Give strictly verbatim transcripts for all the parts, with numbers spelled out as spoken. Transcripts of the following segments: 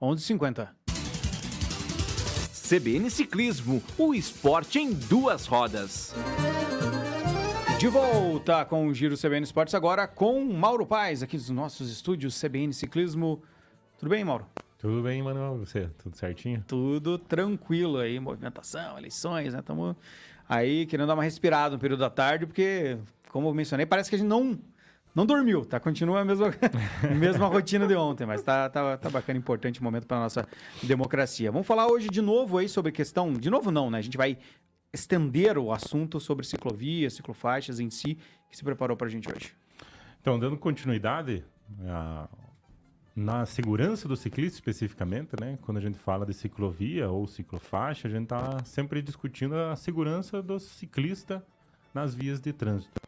onze e cinquenta. C B N Ciclismo, o esporte em duas rodas. De volta com o Giro C B N Esportes, agora com Mauro Paes, aqui dos nossos estúdios C B N Ciclismo. Tudo bem, Mauro? Tudo bem, Manuel, você? Tudo certinho? Tudo tranquilo aí, movimentação, eleições, né? Estamos aí querendo dar uma respirada no período da tarde, porque, como eu mencionei, parece que a gente não, não dormiu, tá? Continua a mesma, a mesma rotina de ontem, mas tá, tá, tá bacana, importante momento para a nossa democracia. Vamos falar hoje de novo aí sobre questão, de novo não, né? A gente vai estender o assunto sobre ciclovias, ciclofaixas em si, que se preparou para a gente hoje. Então, dando continuidade a... na segurança do ciclista especificamente, né? Quando a gente fala de ciclovia ou ciclofaixa, a gente está sempre discutindo a segurança do ciclista nas vias de trânsito.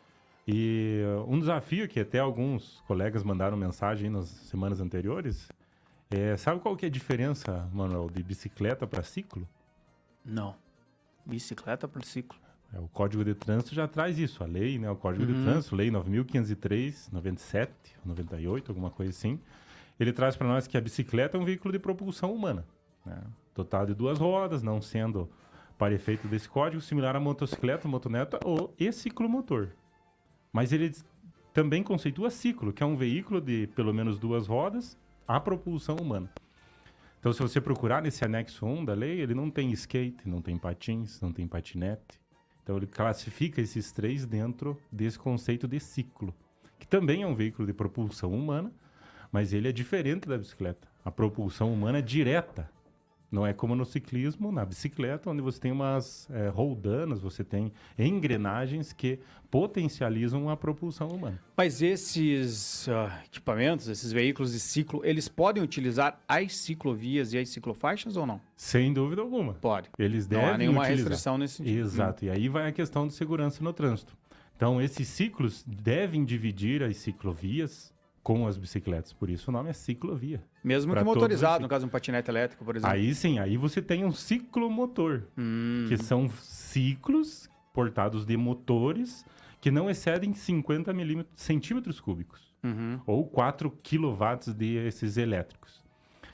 E um desafio que até alguns colegas mandaram mensagem nas semanas anteriores, é, sabe qual que é a diferença, Manuel, de bicicleta para ciclo? Não. Bicicleta para ciclo. É, o Código de Trânsito já traz isso, a lei, né? O Código uhum. de Trânsito, lei nove mil quinhentos e três, noventa e sete, noventa e oito, alguma coisa assim. Ele traz para nós que a bicicleta é um veículo de propulsão humana, né? Dotado de duas rodas, não sendo, para efeito desse código, similar à motocicleta, motoneta ou e ciclomotor. Mas ele também conceitua ciclo, que é um veículo de pelo menos duas rodas, a propulsão humana. Então, se você procurar nesse anexo um da lei, ele não tem skate, não tem patins, não tem patinete. Então, ele classifica esses três dentro desse conceito de ciclo, que também é um veículo de propulsão humana, mas ele é diferente da bicicleta. A propulsão humana é direta. Não é como no ciclismo, na bicicleta, onde você tem umas é, roldanas, você tem engrenagens que potencializam a propulsão humana. Mas esses uh, equipamentos, esses veículos de ciclo, eles podem utilizar as ciclovias e as ciclofaixas ou não? Sem dúvida alguma. Pode. Eles devem não há nenhuma utilizar. restrição nesse sentido. Exato. Hum. E aí vai a questão de segurança no trânsito. Então, esses ciclos devem dividir as ciclovias com as bicicletas, por isso o nome é ciclovia. Mesmo que motorizado, no caso um patinete elétrico, por exemplo. Aí sim, aí você tem um ciclomotor, hum. que são ciclos portados de motores que não excedem cinquenta milímetros, centímetros cúbicos, uhum. ou quatro quilowatts de esses elétricos.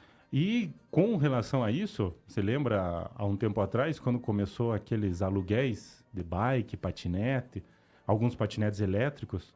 E com relação a isso, você lembra há um tempo atrás, quando começou aqueles aluguéis de bike, patinete, alguns patinetes elétricos,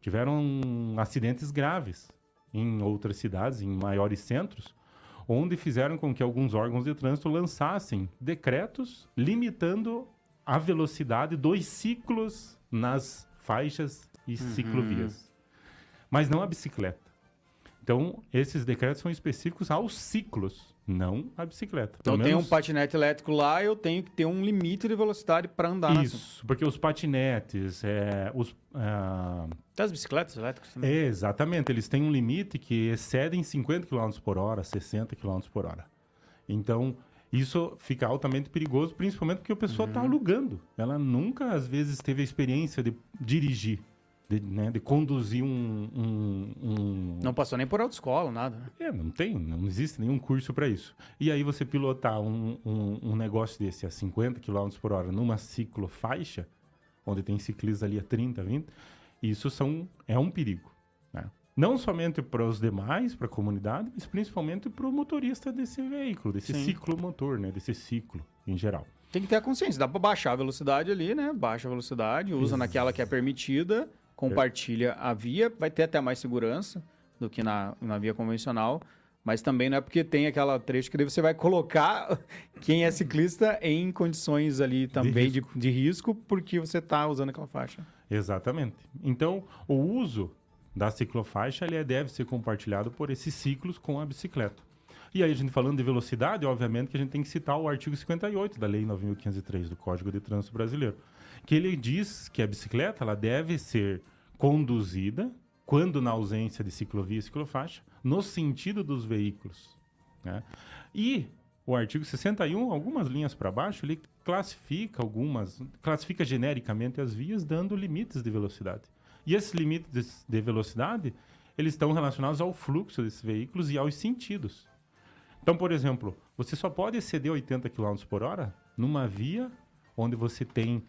tiveram acidentes graves em outras cidades, em maiores centros, onde fizeram com que alguns órgãos de trânsito lançassem decretos limitando a velocidade dos ciclos nas faixas e uhum. ciclovias. Mas não a bicicleta. Então, esses decretos são específicos aos ciclos, não à bicicleta. Então, Pelo tem menos... um patinete elétrico lá, eu tenho que ter um limite de velocidade para andar. Isso, porque os patinetes, é, os... Uh... Tem as bicicletas elétricas também? É, exatamente, eles têm um limite que excedem cinquenta quilômetros por hora, sessenta quilômetros por hora. Então, isso fica altamente perigoso, principalmente porque a pessoa está uhum. alugando. Ela nunca, às vezes, teve a experiência de dirigir. De, né, de conduzir um, um, um... Não passou nem por autoescola, nada. Né? É, não tem, não existe nenhum curso para isso. E aí você pilotar um, um, um negócio desse a cinquenta quilômetros por hora numa ciclofaixa, onde tem ciclistas ali a trinta, vinte, isso são, é um perigo. Né? Não somente para os demais, para a comunidade, mas principalmente para o motorista desse veículo, desse Sim. ciclomotor, né, desse ciclo em geral. Tem que ter a consciência, dá para baixar a velocidade ali, né? Baixa a velocidade, usa Ex- naquela que é permitida, compartilha a via, vai ter até mais segurança do que na, na via convencional, mas também não é porque tem aquela trecho que daí você vai colocar quem é ciclista em condições ali também de risco, de, de risco porque você está usando aquela faixa. Exatamente. Então, o uso da ciclofaixa ele deve ser compartilhado por esses ciclos com a bicicleta. E aí, a gente falando de velocidade, obviamente que a gente tem que citar o artigo cinquenta e oito da Lei nove mil quinhentos e três do Código de Trânsito Brasileiro, que ele diz que a bicicleta ela deve ser conduzida, quando na ausência de ciclovia e ciclofaixa, no sentido dos veículos. Né? E o artigo sessenta e um, algumas linhas para baixo, ele classifica algumas, classifica genericamente as vias, dando limites de velocidade. E esses limites de velocidade, eles estão relacionados ao fluxo desses veículos e aos sentidos. Então, por exemplo, você só pode exceder oitenta quilômetros por hora numa via onde você tem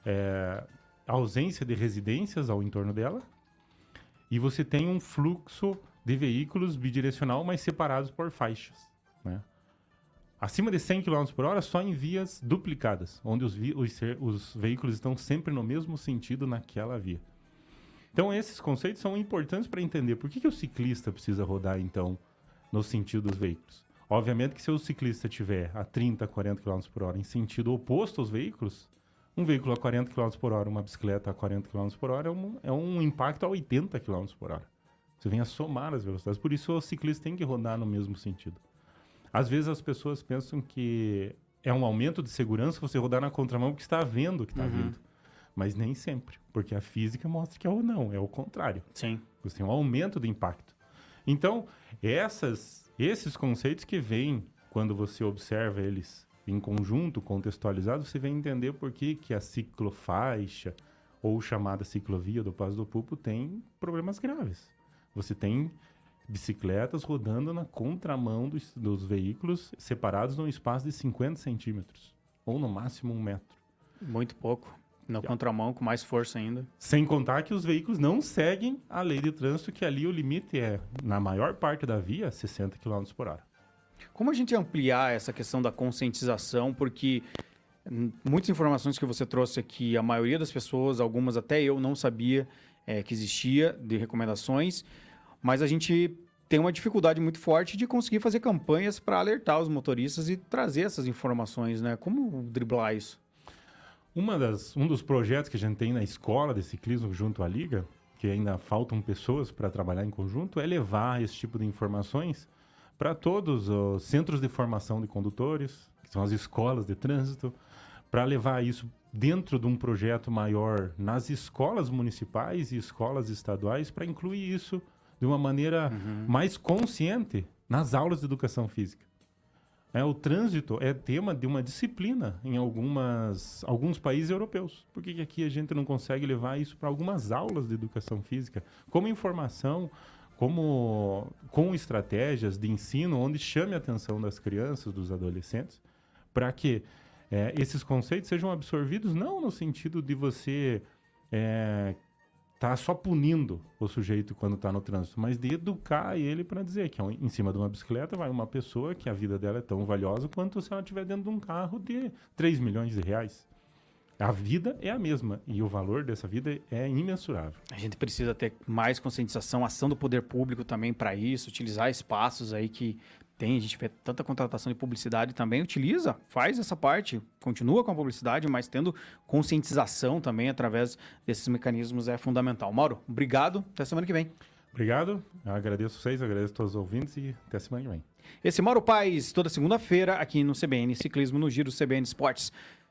é, ausência de residências ao entorno dela e você tem um fluxo de veículos bidirecional, mas separados por faixas. né? Acima de cem quilômetros por hora, só em vias duplicadas, onde os, vi- os, os veículos estão sempre no mesmo sentido naquela via. Então, esses conceitos são importantes para entender por que, que o ciclista precisa rodar, então, no sentido dos veículos. Obviamente que se o ciclista estiver a trinta, quarenta quilômetros por hora em sentido oposto aos veículos, um veículo a quarenta quilômetros por hora, uma bicicleta a quarenta quilômetros por hora, é um, é um impacto a oitenta quilômetros por hora. Você vem a somar as velocidades. Por isso, o ciclista tem que rodar no mesmo sentido. Às vezes, as pessoas pensam que é um aumento de segurança você rodar na contramão porque está vendo que está Uhum. vindo. Mas nem sempre, porque a física mostra que é o não, é o contrário. Sim. Você tem um aumento de impacto. Então, essas, esses conceitos que vêm quando você observa eles em conjunto, contextualizados, você vem entender por que, que a ciclofaixa ou chamada ciclovia do Passo do Pupo tem problemas graves. Você tem bicicletas rodando na contramão dos, dos veículos separados num espaço de cinquenta centímetros, ou no máximo um metro. Muito pouco. Na contramão, com mais força ainda. Sem contar que os veículos não seguem a lei de trânsito, que ali o limite é, na maior parte da via, sessenta quilômetros por hora. Como a gente ampliar essa questão da conscientização? Porque hum, muitas informações que você trouxe aqui, a maioria das pessoas, algumas até eu não sabia é, que existia de recomendações, mas a gente tem uma dificuldade muito forte de conseguir fazer campanhas para alertar os motoristas e trazer essas informações, né? Como driblar isso? Uma das, um dos projetos que a gente tem na escola de ciclismo junto à Liga, que ainda faltam pessoas para trabalhar em conjunto, é levar esse tipo de informações para todos os centros de formação de condutores, que são as escolas de trânsito, para levar isso dentro de um projeto maior nas escolas municipais e escolas estaduais, para incluir isso de uma maneira Uhum. mais consciente nas aulas de educação física. É, o trânsito é tema de uma disciplina em algumas, alguns países europeus. Por que que aqui a gente não consegue levar isso para algumas aulas de educação física? Como informação, como, com estratégias de ensino, onde chame a atenção das crianças, dos adolescentes, para que é, esses conceitos sejam absorvidos, não no sentido de você é, tá só punindo o sujeito quando está no trânsito, mas de educar ele para dizer que em cima de uma bicicleta vai uma pessoa que a vida dela é tão valiosa quanto se ela estiver dentro de um carro de três milhões de reais. A vida é a mesma e o valor dessa vida é imensurável. A gente precisa ter mais conscientização, ação do poder público também para isso, utilizar espaços aí que tem, a gente vê tanta contratação de publicidade também, utiliza, faz essa parte, continua com a publicidade, mas tendo conscientização também através desses mecanismos é fundamental. Mauro, obrigado, até semana que vem. Obrigado, eu agradeço vocês, agradeço a todos os ouvintes e até semana que vem. Esse é Mauro Paes, toda segunda-feira aqui no C B N Ciclismo, no Giro C B N Esportes.